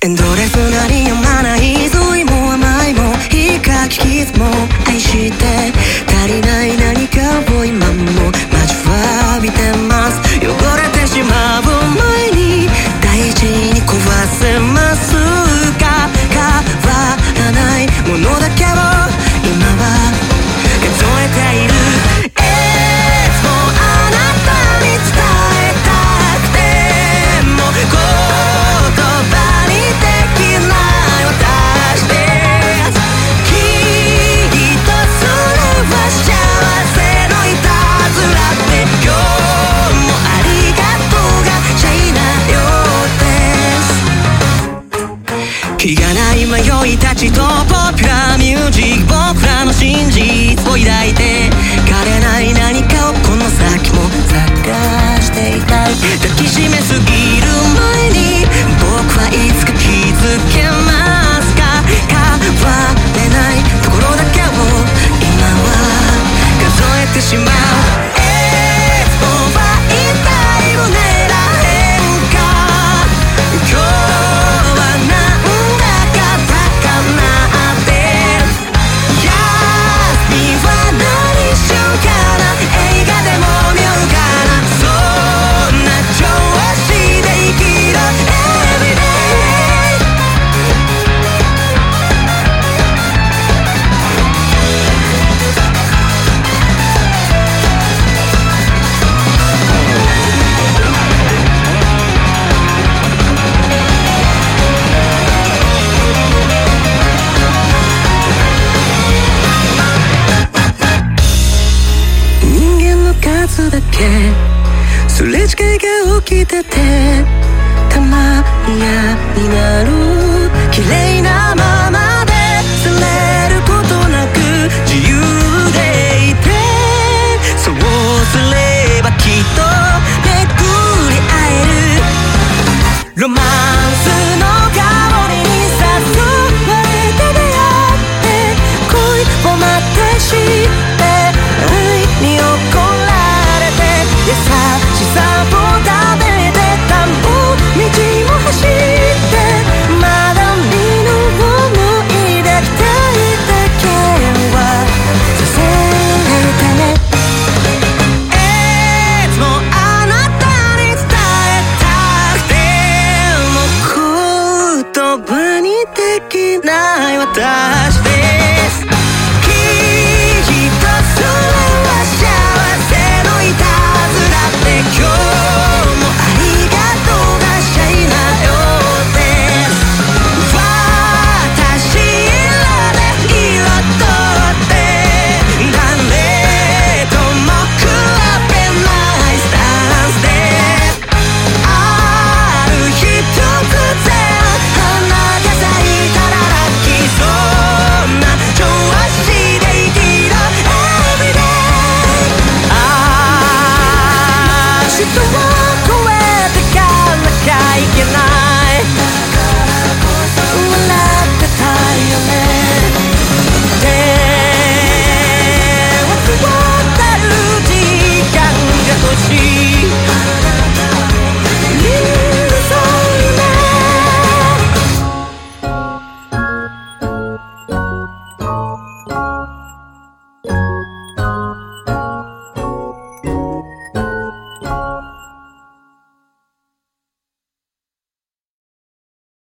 エンドレスなり読まないゾイも甘いもいいかキスも愛して足りない何かを今も待ちわびてます。汚れてしまう前に大事に壊せますか。変わらないものだけを今は数えている。気がない迷いたちとポピュラーミュージック僕らの真実を抱いて枯れない何かをこの先も探していたい。抱きしめすぎる前に僕はいつか気づけますか。変われないところだけを今は数えてしまう。だけすれ違いが起きててたまやになる綺麗なままでされることなく自由でいてそうすればきっと巡り会える。ロマンスの香りに誘われて出会って恋を待って知って愛に怒ら優しさを食べて田んぼ道も走ってまだ見ぬ思い出期待だけはさせてね。いつもあなたに伝えたくても言葉にできない私です。今日もありがとうがシャイなようです。私らで彩って誰とも比べないスタンスである日突然花が咲いたらラッキーそんな調子で生きろ Everyday 人は